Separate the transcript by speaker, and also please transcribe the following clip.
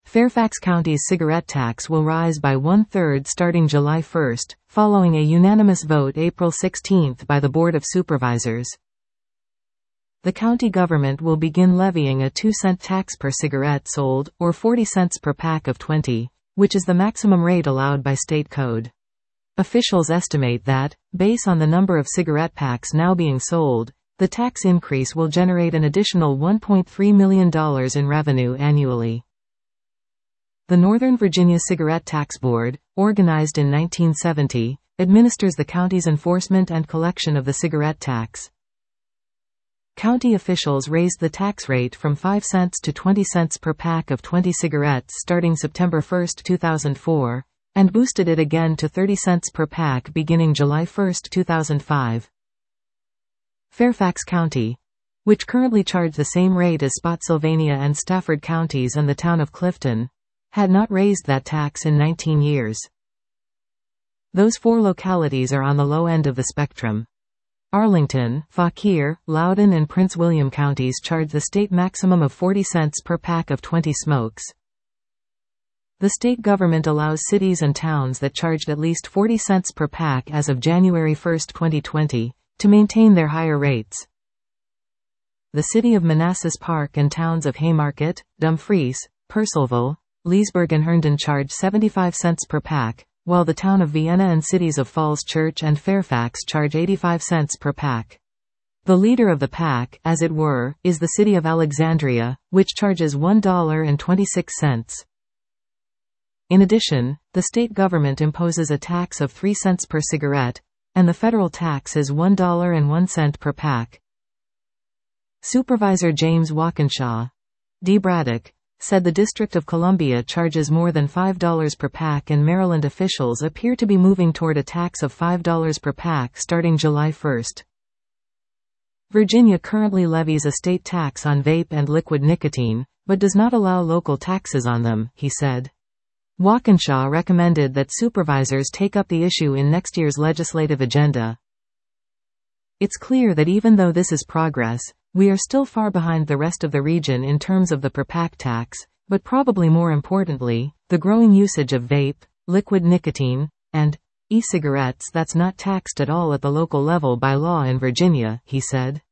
Speaker 1: Fairfax County's cigarette tax will rise by 1/3 starting July 1, following a unanimous vote April 16 by the Board of Supervisors. The county government will begin levying a 2-cent tax per cigarette sold, or 40 cents per pack of 20, which is the maximum rate allowed by state code. Officials estimate that, based on the number of cigarette packs now being sold, the tax increase will generate an additional $1.3 million in revenue annually. The Northern Virginia Cigarette Tax Board, organized in 1970, administers the county's enforcement and collection of the cigarette tax. County officials raised the tax rate from 5 cents to 20 cents per pack of 20 cigarettes starting September 1, 2004, and boosted it again to 30 cents per pack beginning July 1, 2005. Fairfax County, which currently charge the same rate as Spotsylvania and Stafford counties and the town of Clifton, had not raised that tax in 19 years. Those 4 localities are on the low end of the spectrum. Arlington, Fauquier, Loudoun and Prince William counties charge the state maximum of 40 cents per pack of 20 smokes. The state government allows cities and towns that charged at least 40 cents per pack as of January 1, 2020, to maintain their higher rates. The city of Manassas Park and towns of Haymarket, Dumfries, Purcellville, Leesburg and Herndon charge 75 cents per pack, while the town of Vienna and cities of Falls Church and Fairfax charge 85 cents per pack. The leader of the pack, as it were, is the city of Alexandria, which charges $1.26. In addition, the state government imposes a tax of 3 cents per cigarette, and the federal tax is $1.01 per pack. Supervisor James Walkinshaw, D. Braddock, said the District of Columbia charges more than $5 per pack and Maryland officials appear to be moving toward a tax of $5 per pack starting July 1. Virginia currently levies a state tax on vape and liquid nicotine, but does not allow local taxes on them, he said. Walkinshaw recommended that supervisors take up the issue in next year's legislative agenda. It's clear that even though this is progress, we are still far behind the rest of the region in terms of the per pack tax, but probably more importantly, the growing usage of vape, liquid nicotine, and e-cigarettes that's not taxed at all at the local level by law in Virginia, he said.